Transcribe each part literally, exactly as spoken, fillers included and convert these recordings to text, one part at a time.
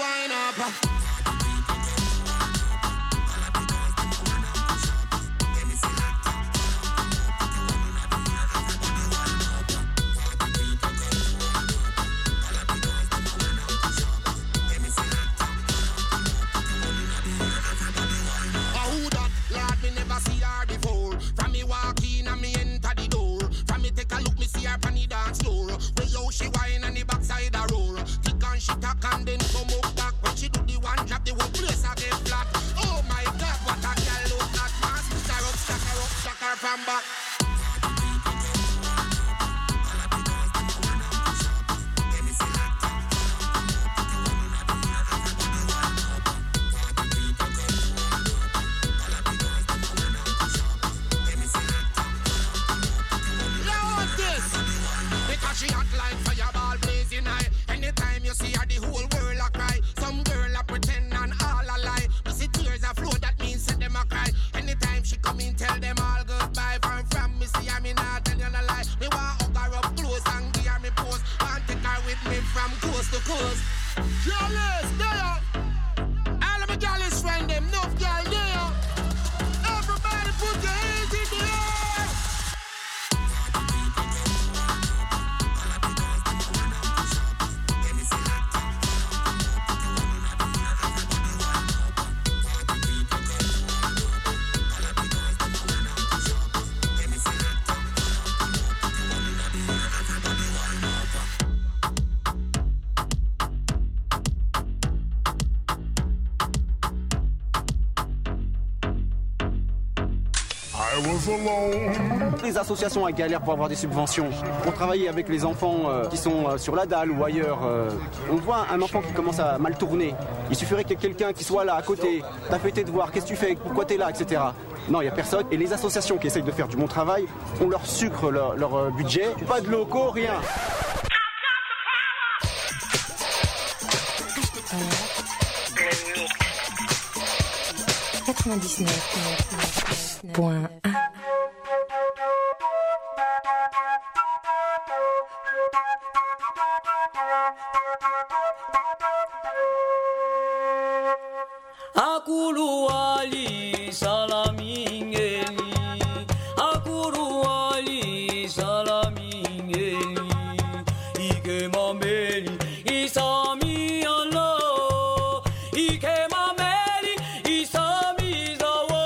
wind up. She whine on the backside a roll. Tick and she tack and then come up back. When she do the one drop, the whole place a get flat. Oh my God, what a girl look at. Man, stack her up, stack her up, stack her from back. Les associations à galère pour avoir des subventions, pour travailler avec les enfants euh, qui sont euh, sur la dalle ou ailleurs. Euh, on voit un enfant qui commence à mal tourner. Il suffirait qu'il y ait quelqu'un qui soit là à côté, t'as fait tes devoirs, qu'est-ce que tu fais, pourquoi t'es là, et cetera. Non, il n'y a personne. Et les associations qui essayent de faire du bon travail, on leur sucre leur, leur euh, budget. Pas de locaux, rien. quatre-vingt-dix-neuf point un. Akulu Ali Salamingeli, Akulu Ali Salamingeli, Ike Mameli Isami Allah, Ike Mameli Isami Zawo.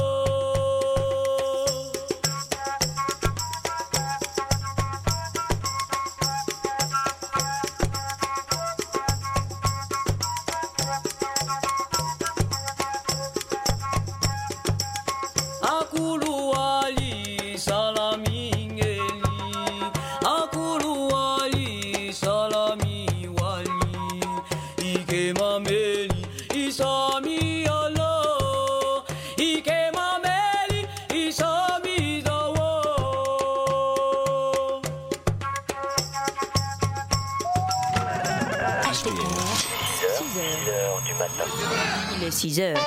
Akulu Ali Salamingeli, Akulu Ali Salami Wali, Ike Mameli Isami Allah, Ike Mameli Isami Zawo. H T R, six heures du matin. Il est six heures.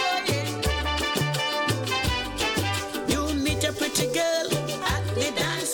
Pretty girl at the dance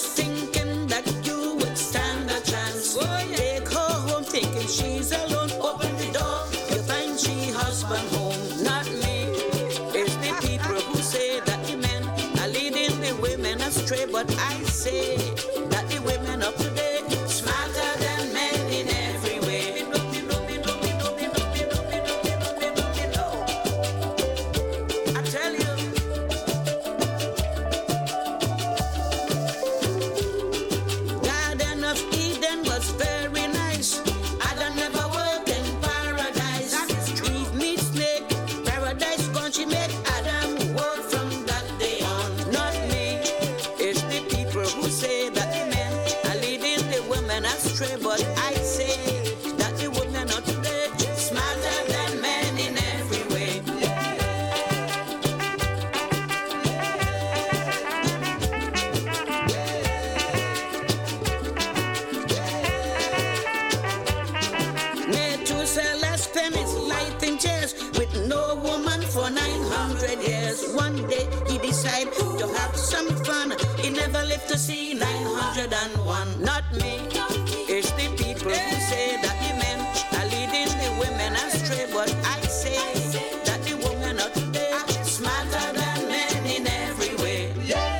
Just one day he decided to have some fun. He never lived to see nine hundred one. Not me, it's the people who say that the men are leading the women astray. But I say that the women of today are smarter than men in every way.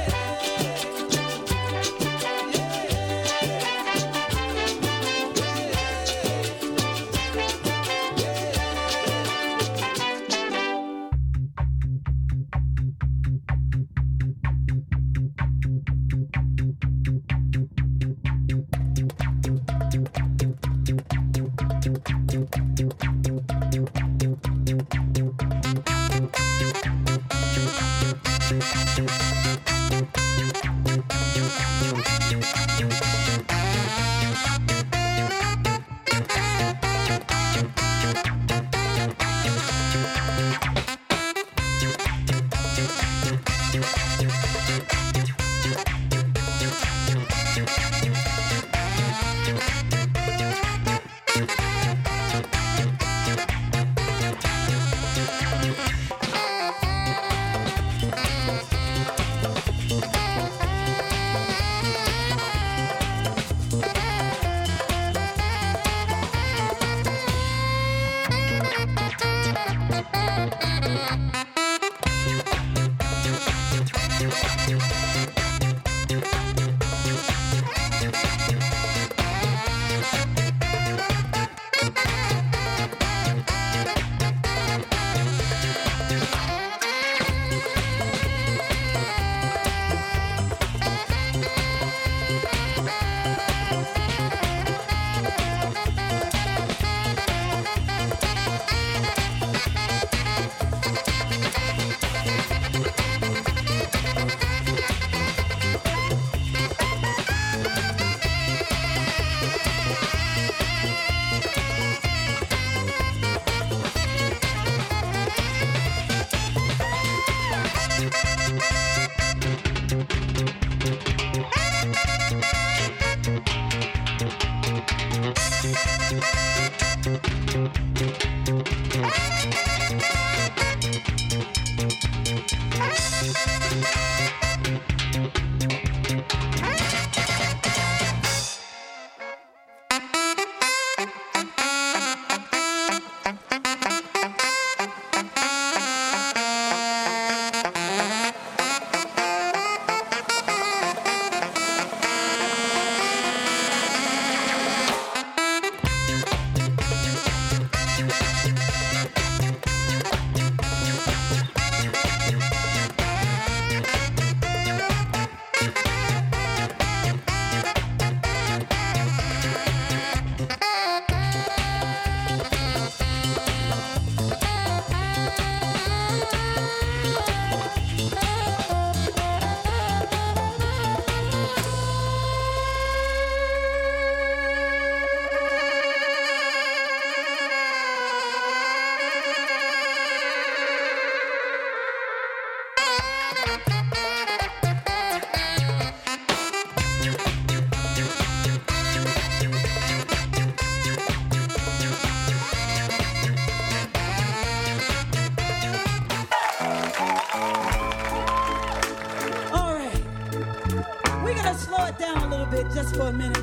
Just for a minute.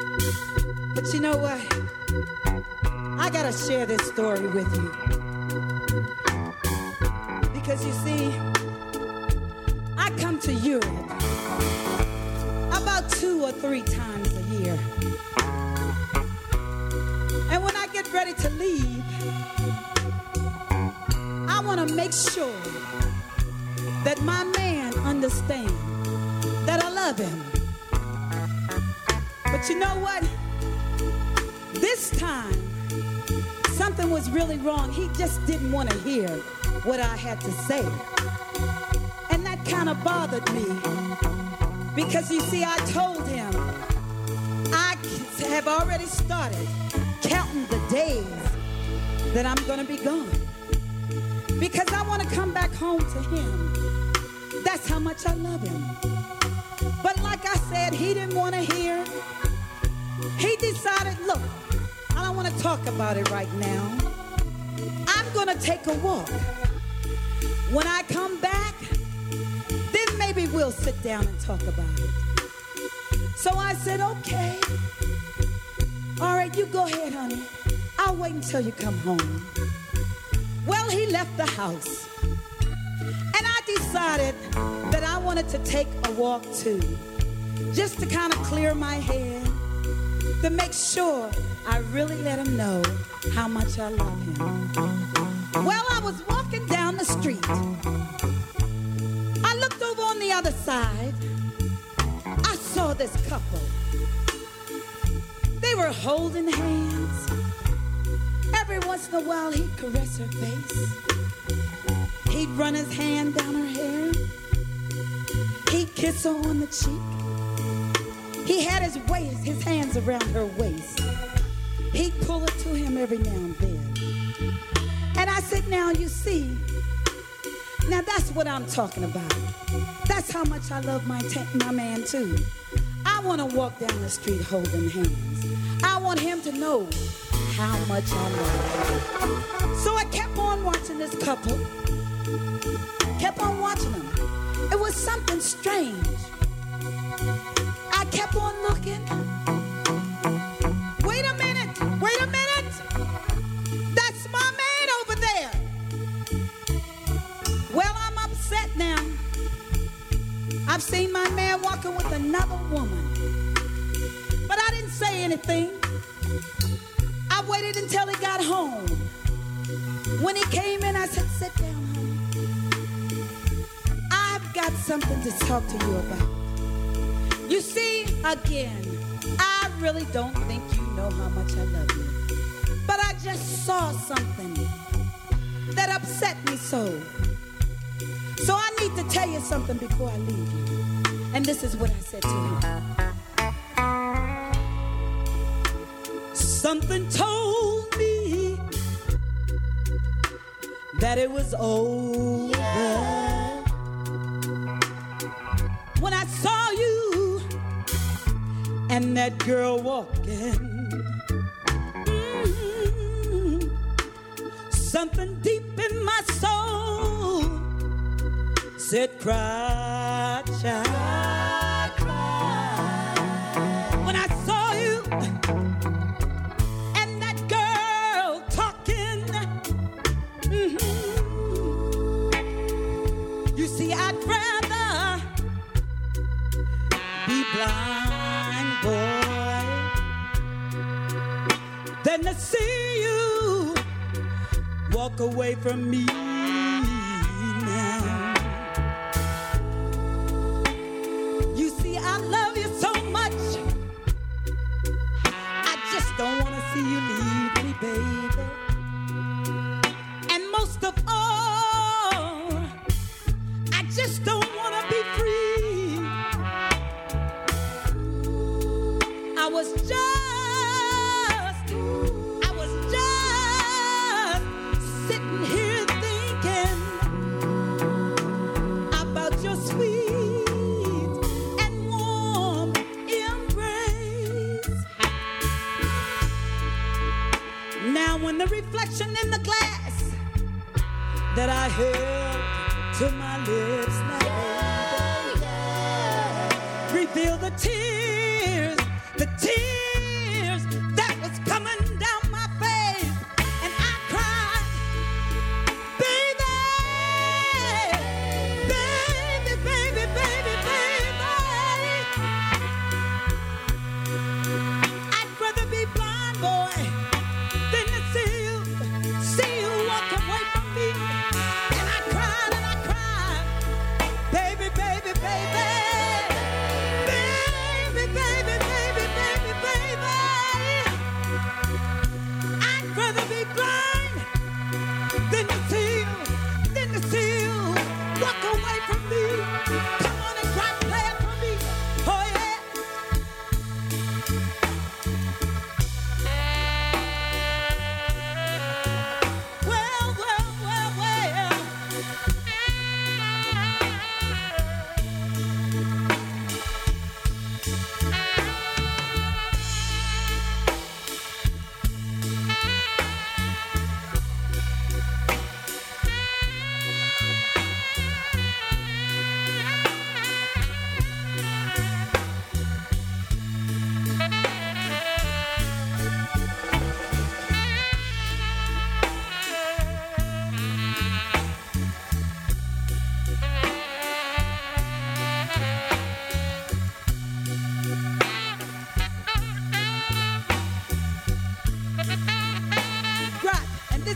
But you know what? I gotta share this story with you. Because you see, I come to Europe about two or three times a year. And when I get ready to leave, I wanna make sure that my man understands that I love him. But you know what? This time, something was really wrong. He just didn't want to hear what I had to say. And that kind of bothered me. Because you see, I told him, I have already started counting the days that I'm going to be gone. Because I want to come back home to him. That's how much I love him. But like I said, he didn't want to hear. He decided, look, I don't want to talk about it right now. I'm going to take a walk. When I come back, then maybe we'll sit down and talk about it. So I said, okay. All right, you go ahead, honey. I'll wait until you come home. Well, he left the house. And I decided that I wanted to take a walk too. Just to kind of clear my head. To make sure I really let him know how much I love him. Well, I was walking down the street. I looked over on the other side. I saw this couple. They were holding hands. Every once in a while, he'd caress her face. He'd run his hand down her hair. He'd kiss her on the cheek. He had his waist, his hands around her waist. He'd pull her to him every now and then. And I said, now you see, now that's what I'm talking about. That's how much I love my, ta- my man too. I want to walk down the street holding hands. I want him to know how much I love him. So I kept on watching this couple. Kept on watching them. It was something strange. I kept on looking. Wait a minute, wait a minute. That's my man over there. Well, I'm upset now. I've seen my man walking with another woman. But I didn't say anything. I waited until he got home. When he came in, I said, sit down, honey. I've got something to talk to you about. You see, again, I really don't think you know how much I love you. But I just saw something that upset me so. So I need to tell you something before I leave you. And this is what I said to him. Something told me that it was over. Yeah. When I saw you and that girl walking, mm-hmm. Something deep in my soul said, cry, child. Cry, cry. When I saw you and that girl talking, mm-hmm. You see, I'd rather be blind, boy, than to see you walk away from me now. You see, I love you so much, I just don't want to see you leave me, baby. And most of all, I just don't want to be free. I was just, I was just sitting here thinking about your sweet and warm embrace. Now when the reflection in the glass that I held to my lips now reveal the tears, the tears that was coming down my face, and I cried, baby, baby, baby, baby, baby. I'd rather be blind, boy, than to see you, see you walk away from me. And I cried and I cried, baby, baby, baby, baby,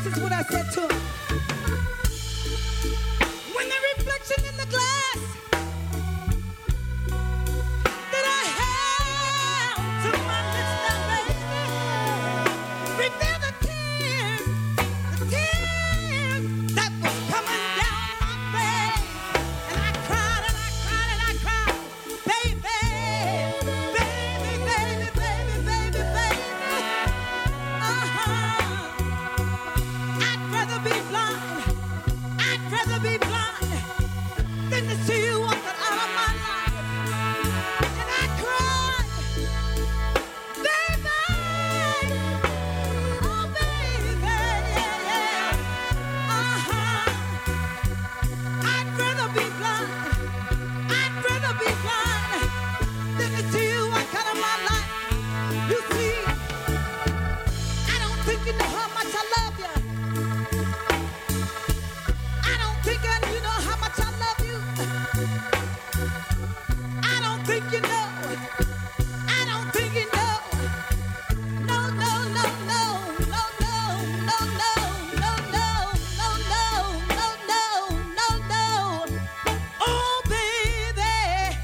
this is what I said to him. When the reflection in the glass that I held to my lips now, baby, reveal the tears, the tears that was coming down my face. And I cried and I cried and I cried, baby, baby, baby, baby, baby, baby. Uh-huh. I'd rather be blind, I'd rather be blind than to see you walking out of my life. And I cried, baby, oh baby, yeah, yeah, uh-huh. I'd rather be blind, I'd rather be blind than to see you walk out of my life. You see, I don't think you know how much I love you. I don't think I, you know how much I love you. I don't think you know. I don't think you know. No, no, no, no, no, no, no, no, no, no, no, no, no, no, no. Oh, baby.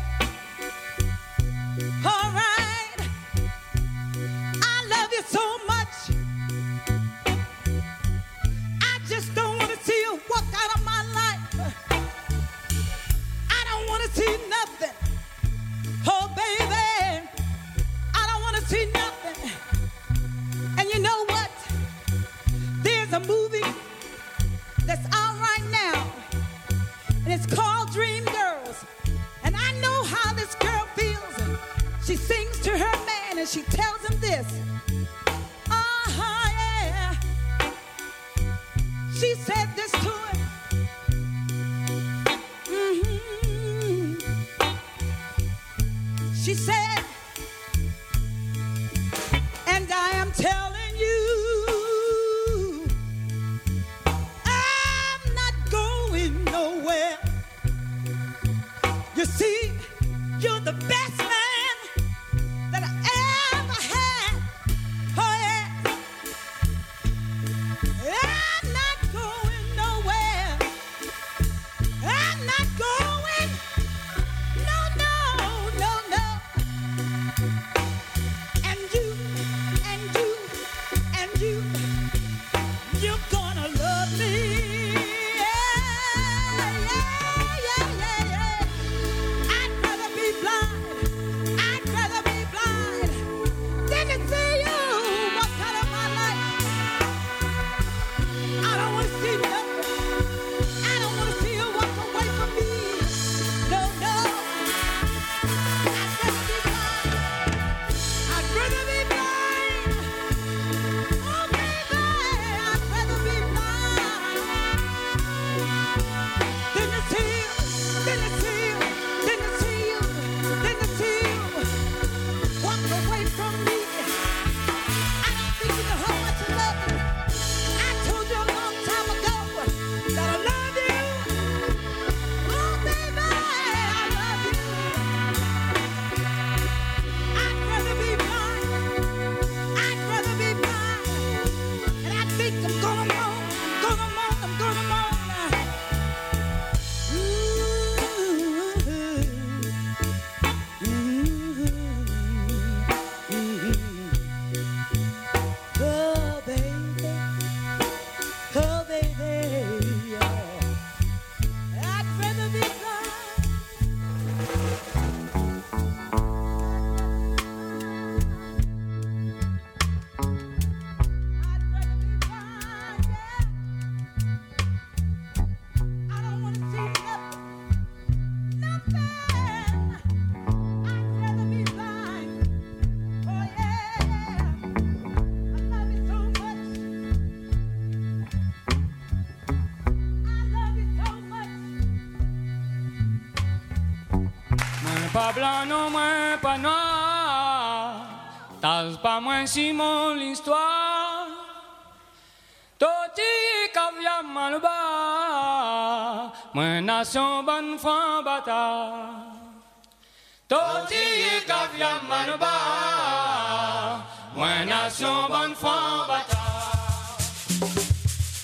All right. I love you so much. I just don't want to see you walk out of my life. I don't want to see nothing. Oh, baby, I don't want to see nothing. And you know what? There's a movie that's out right now, and it's called Dream Girls. And I know how this girl feels. She sings to her man, and she tells him this. Uh-huh, yeah. She said this to him. Mhm. She said, and I am telling you, I'm not going nowhere. You see, you're the best man that I ever had. Oh, yeah. I'm not going nowhere. I'm not going. No, no, no, no. And you, and you, and you, you're gonna love me. Yeah, yeah, yeah, yeah, yeah. I'd rather be blind. I'd rather be blind than to see you walk out of my life. I don't want to see nothing. I don't want to see you walk away from me. No, no. I'd rather be blind. I'd rather be blind. Oh, baby, I'd rather be blind than to see you, than to see you, than to see you, than to see you walk away from me. I don't think you know how much I love you. I told you a long time ago that I love you. Oh, baby, I love you. I'd rather be blind. I'd rather be blind. And I think I'm gonna moan. I'm gonna moan. I'm gonna moan. Ooh, ooh, ooh. Oh, baby. Oh, baby. Yeah. I'd rather be blind. I'd rather be blind, yeah. I don't want to see nothing. Nothing. I'd rather be blind. Oh, yeah. I love you so much. I love you so much. Mwen pa blanc, non, mwen pa noir. Taz pa mwen Simon l'histoire. Toti kavya man ba. Mwen nation ban fan bata. Toti kavya man ba. Mwen nation ban fan bata.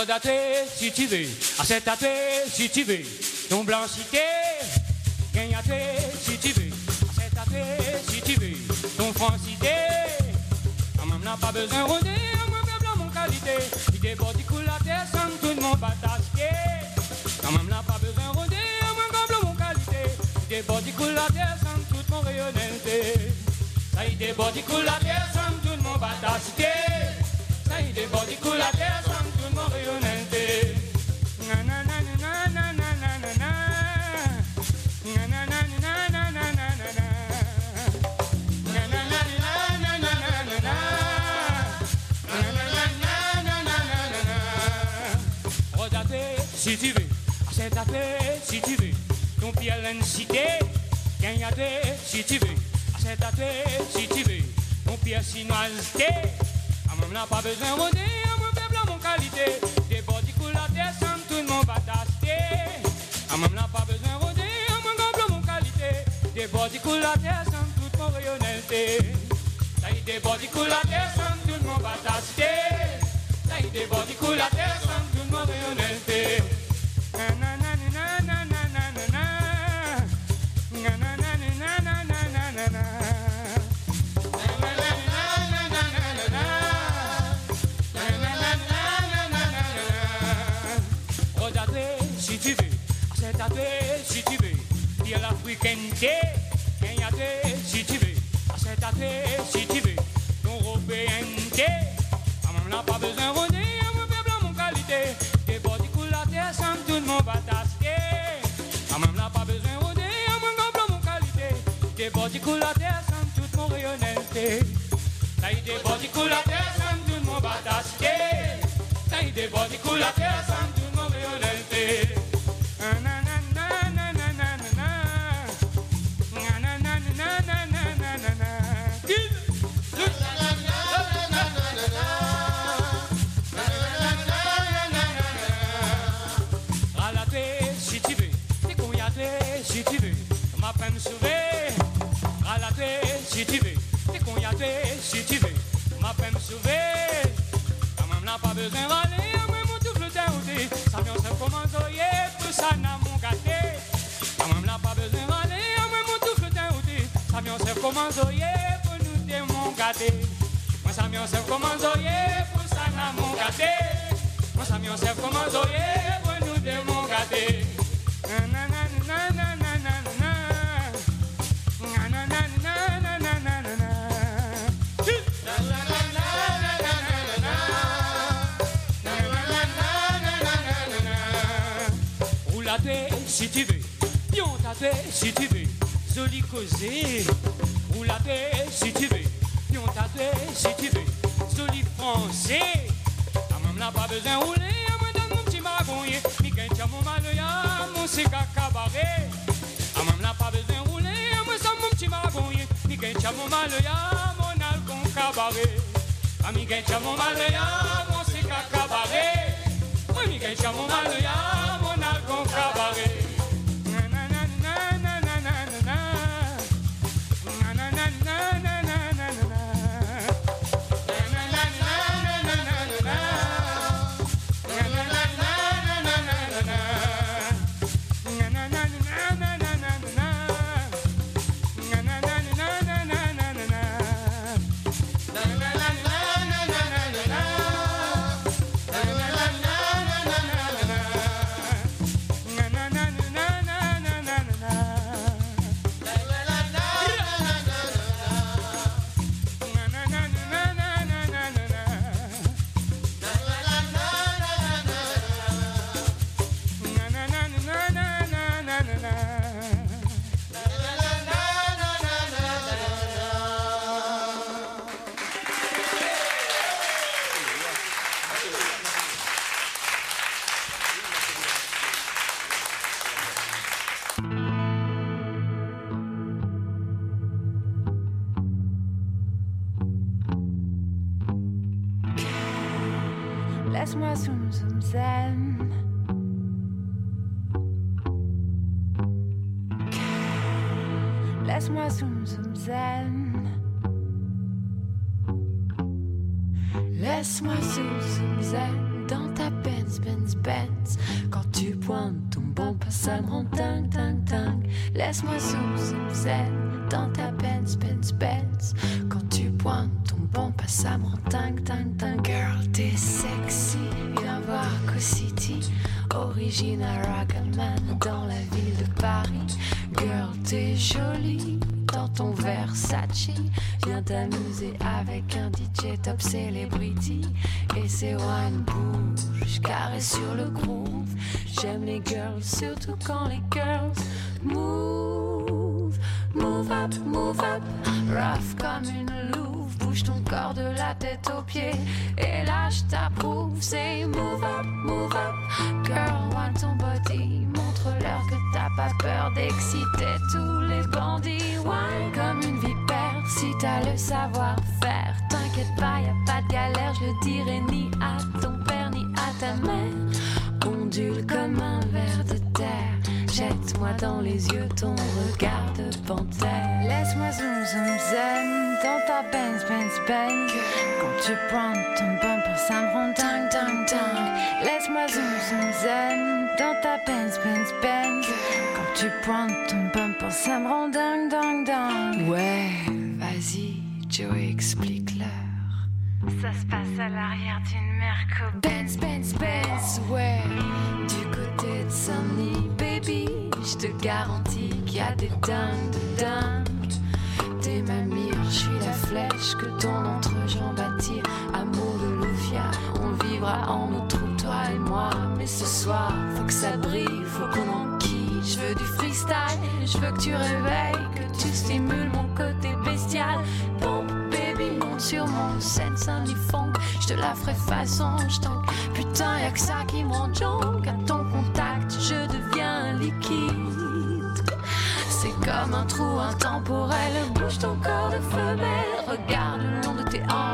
Redaté, si tu veux, acceptaté, si tu veux, ton blancité, gagnaté, si tu veux, acceptaté, si tu veux, ton francité, quand même n'a pas besoin de rôder, moi blanc mon qualité, il déborde du coup la terre sans tout le monde batasqué, quand même n'a pas besoin de rôder, moi blanc mon qualité, il déborde du coup la terre sans toute mon rayonnalité, ça il déborde du coup la terre sans tout le monde batasqué, ça il déborde du coup la terre sans tout le monde rayonnalité. Na na na na na na na na na. Na na na na na na na na na. Na na na na na na na na na. Na na na na na na na. Redaté si tu veux, acceptaté si tu veux, ton pied à l'incité, gagnaté si tu veux, acceptaté si tu veux, ton pied à chinoisité, à moi n'a pas besoin de rôder, à moi faible mon qualité, des bords du coup la terre sans tout le monde batasqué, à moi n'a pas besoin de rôder, à moi faible mon qualité, des bords du coup la terre sans toute mon rayonnalité, ça y est des bords du coup la terre sans tout le monde batasqué, ça y est des bords du coup la terre sans tout le monde rayonnalité. Na na na na na na na na na. Na na na na na na na na na. Si tu veux, acceptaté si tu veux, dire l'africainité, gagnaté si tu veux, acceptaté si tu veux, ton européenté, à moi n'a pas besoin de rôder, à moi faible mon qualité, des bords du coup la terre sans tout le monde batasqué, à moi n'a pas besoin de rôder, à moi faible mon qualité, des bords du coup la terre sans toute mon rayonnalité, ça y est des bords du coup la terre sans tout le monde batasqué, ça y est des bords du coup la terre sans tout le monde rayonnalité. Si tu veux, t'es cognaté si tu veux, ma peine me sauver. Ralaté si tu veux, t'es cognaté si tu veux, ma peine me sauver. Quand même n'a pas besoin d'aller, moi mon tout le temps outé. Ça vient se commencer, tout ça n'a mon gâté. Quand même n'a pas besoin d'aller, moi mon tout le temps outé. Ça vient se commencer, pour nous des mon gâté. Moi ça vient se commencer, pour ça n'a mon gâté. Moi ça vient se commencer, pour nous des mon gâté. Na na na na na na na na. Na na na na na na na na na. Na na na na na na na na. Na na na na na na na na. Roulaté si tu veux, piontaté si tu veux, joli causé. Roulaté si tu veux, piontaté si tu veux, joli français. Ah même n'a pas besoin de rouler, à moi dans mon petit margonnier, mi gagne mon maloya, mon cigare cabaret. Ah même n'a pas besoin de rouler, à moi sans mon petit margonnier, mi gagne mon maloya, mon alcool cabaret. Ah mi gagne mon maloya, mon cigare cabaret. Oui mi gagne mon maloya, mon alcool cabaret. Na na na na na na na na. Na na na na na na na na. Laisse-moi zoom zoom zen. Laisse-moi zoom zoom zen. Laisse-moi zoom zoom zen. dans ta Benz, Benz, Benz. Quand tu pointes ton bon pas, ça me rend dingue, dingue, dingue. Laisse-moi zoom, zoom, zen dans ta Benz, Benz, Benz. Quand tu pointes ton bon pas, ça me rend dingue, dingue, dingue. Girl, t'es sexy, viens voir Co-City. Original Ragaman dans la ville de Paris. Girl, t'es jolie dans ton Versace. Viens t'amuser avec un D J top celebrity. Et c'est wine bouge, carré sur le groove. J'aime les girls, surtout quand les girls move. Move up, move up, rough comme une louve. Bouge ton corps de la tête aux pieds. Et là je t'approuve, c'est move up, move up. Girl, want ton body. Montre-leur que t'as pas peur d'exciter tous les bandits. Wine comme une vipère, si t'as le savoir-faire. T'inquiète pas, y a pas de galère, je le dirai ni à ton père ni à ta mère. Ondule comme un ver de terre. Jette-moi dans les yeux ton regard de panthère. Laisse-moi zoom zoom zen dans ta Benz Benz Benz. Quand tu prends ton bumper, ça me rend dingue dingue dingue. Laisse-moi zoom zoom zen dans ta Benz Benz Benz. Quand tu prends ton bumper, ça me rend dingue dingue dingue. Ouais, vas-y, Joe, explique-leur. Ça se passe à l'arrière d'une Merco Benz, Benz, Benz, ouais. Du côté de Saint-Denis, baby, je te garantis qu'il y a des dingues de dingues. T'es ma mire, je suis la flèche que ton entrejambe attire. Amour de Lufia, on vivra en notre trou, toi et moi. Mais ce soir, faut que ça brille, faut qu'on enquille. Je veux du freestyle, je veux que tu réveilles, que tu stimules mon côté bestial. Pompe, baby, monte sur mon scène Saint-Denis-Funk. Je te la ferai façon, je t'en... Putain, y'a que ça qui me rend junk. À ton contact, je deviens liquide. C'est comme un trou intemporel. Bouge ton corps de femelle. Regarde le long de tes hanches.